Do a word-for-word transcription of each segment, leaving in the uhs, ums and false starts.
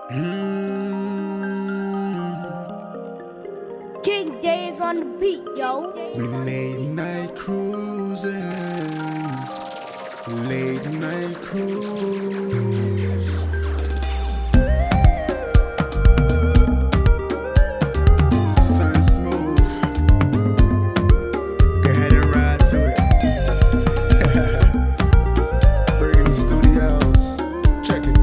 Mm. King Dave on the beat, yo. We late night cruising, late night cruise. Sun smooth, go ahead and ride to it. Burgundy Studios, check it.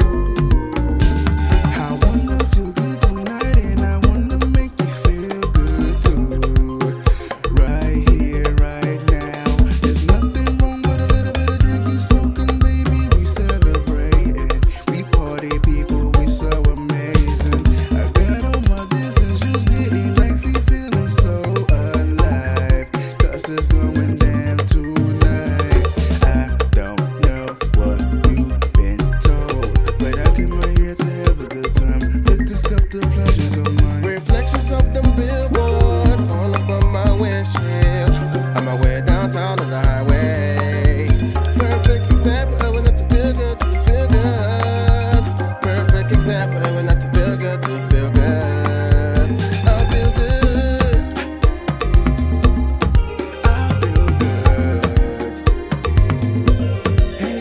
I wanna feel good tonight, and I wanna make you feel good too. Right here, right now. There's nothing wrong with a little bit of drinking, smoking, baby. We celebrating, we party people, we so amazing. I got all my business, just getting like free, feeling so alive. 'Cause it's going down tonight. I don't know what you've been told, but I came out here to have a good time. Let this cup the pleasures of mine. Reflections of them billboard all up on my windshield. On my way downtown on the highway. Perfect example of when not to feel good to feel good. Perfect example of when not to feel good to feel good. I feel good. I feel good. Hey,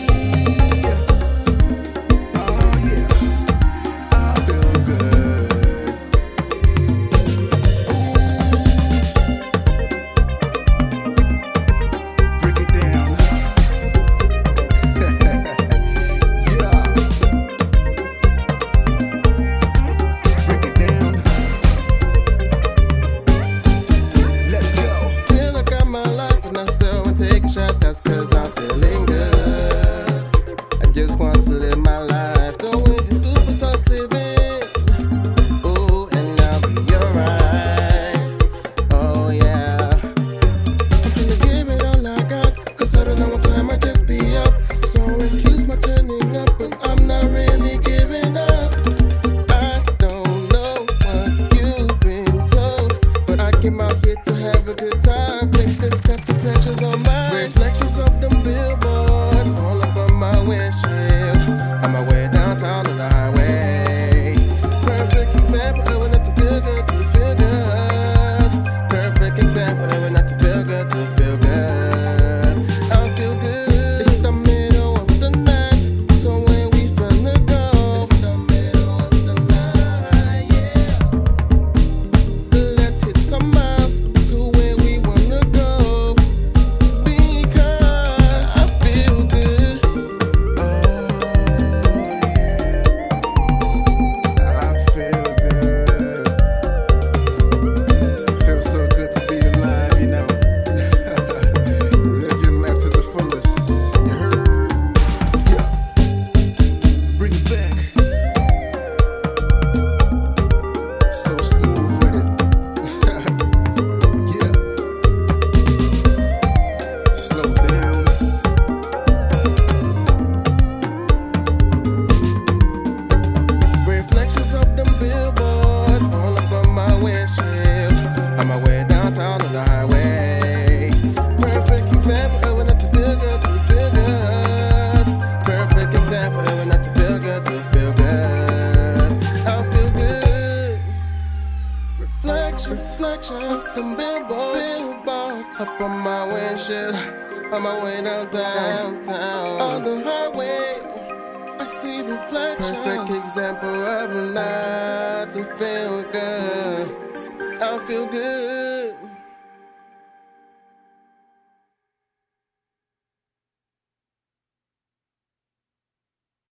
oh yeah, I feel good. Break it down. Yeah. Break it down. Let's go. Feel like I'm alive and I still wanna take a shot. That's 'cause I'm feeling good. I just want to live my life the way the superstars living. Ooh, and I'll be alright. Oh yeah. I'm gonna give it all I got, 'cause I don't know what time I just be up. So excuse my turning up, but I'm not really giving up. I don't know what you've been told, but I came out here to have a good time. Take this cup of pleasures on mine. Reflections of them billboard all up on my windshield. On my way downtown on the highway. Perfect example of when not to feel good to feel good. Perfect example of when not to feel good to feel good. I feel good. It's the middle of the night, so when we finna go, it's the middle of the night, yeah. Let's hit some miles to where we wanna go, because I feel good. Oh yeah, I feel good. Feels so good to be alive, you know. Live your life to the fullest. You heard? Yeah. Bring it back. So smooth with it. Yeah. Slow down. Reflections of them billboard all up on my windshield. On my way downtown on the highway. Perfect example of when not to feel good to feel good. Perfect example of when not to feel good to feel good. I feel good. Reflections, reflections of some billboards, billboards up on my windshield. On my way downtown, downtown on the highway. I see reflections. Perfect example of a night to feel good. I feel good.